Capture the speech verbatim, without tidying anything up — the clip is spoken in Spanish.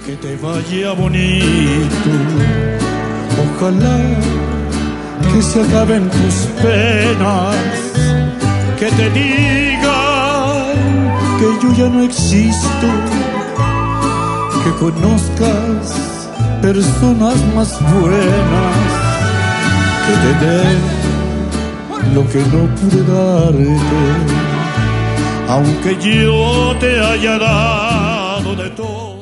que te vaya bonito. Ojalá que se acaben tus penas, que te digan que yo ya no existo, que conozcas personas más buenas, que te den lo que no pude darte, aunque yo te haya dado de todo.